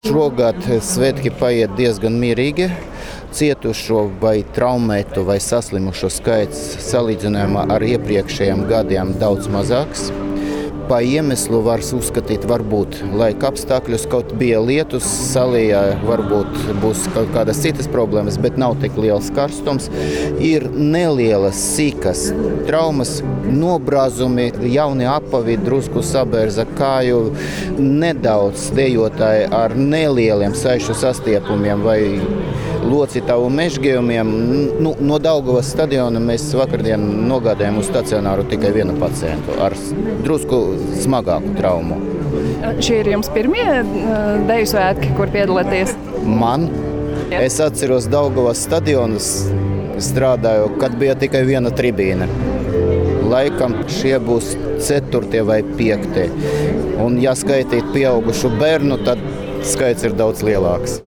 Šogad svētki paiet diezgan mierīgi. Cietušo vai traumētu vai saslimušo skaits salīdzinājumā ar iepriekšējiem gadiem daudz mazāks. Pa iemeslu var uzskatīt, varbūt laika apstākļus, kaut bija lietus, salijā varbūt būs kaut kādas citas problēmas, bet nav tik liels karstums. Ir nelielas sīkas traumas, nobrāzumi, jauni apavi, drusku sabērza kāju, nedaudz dejotāji ar nelieliem saišu sastiepumiem vai locītavu mežgējumiem. No Daugavas stadiona mēs vakardien nogādājām uz stacionāru tikai vienu pacientu ar drusku smagāku traumu. Šie ir jums pirmie deju svētki, kur piedalāties? Es atceros Daugavas stadionus, strādāju, kad bija tikai viena tribīne. Laikam šie būs 4. vai 5. Un ja skaitīt pieaugušu bērnu, tad skaits ir daudz lielāks.